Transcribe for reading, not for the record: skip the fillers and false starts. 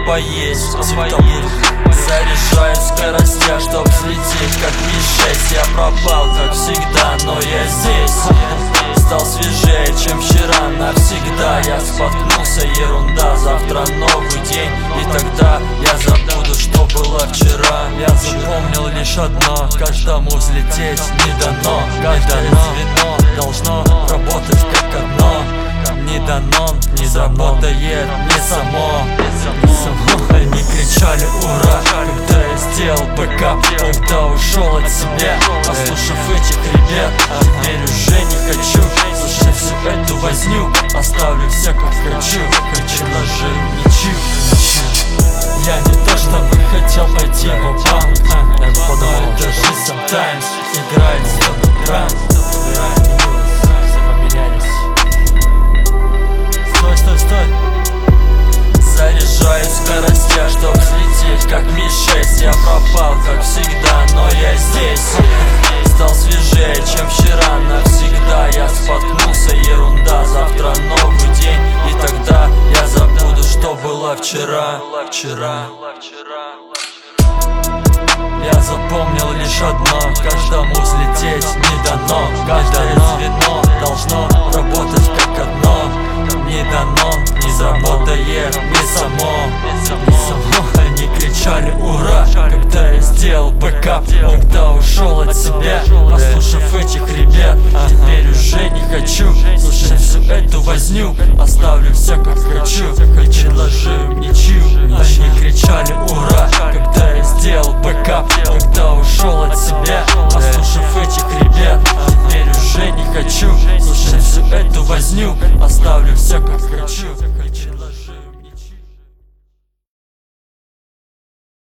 поесть в светофоре. Заряжаю скоростя, чтоб взлететь как Ми-6. Я пропал, как всегда, но я здесь. Стал свежее, чем вчера, навсегда. Я споткнулся, ерунда, завтра новый день. И тогда я забуду, что было вчера. Я запомнил лишь одно: каждому взлететь не дано. Каждое звено должно работать как одно. Не дано, не заработает не само. Они кричали ура, когда я сделал бэкап, когда ушел от себя, послушав этих ребят. Теперь уже не хочу слушать всю эту возню. Оставлю все как хочу, хочу нажив ничью. Я не то чтобы хотел пойти в обман, но это жизнь sometimes играет с тобой грань. Заряжаю скоростя, чтоб взлететь как Ми-6. Я пропал, как всегда, но я здесь. Стал свежее, чем вчера, навсегда. Я споткнулся, ерунда, завтра новый день. И тогда я забуду, что было вчера. Я запомнил лишь одно: каждому взлететь не дано. Каждое звено должно работать как одно. Не дано, не заработает не само. Они кричали ура, когда я сделал бэкап, когда ушел от себя, послушав этих ребят. Теперь уже не хочу слушать всю эту возню. Оставлю все как хочу, хочу нажив ничью. Они кричали ура, когда я сделал бэкап, когда ушел от себя, послушав этих ребят. Теперь уже не хочу слушать всю эту возню. Оставлю все как хочу.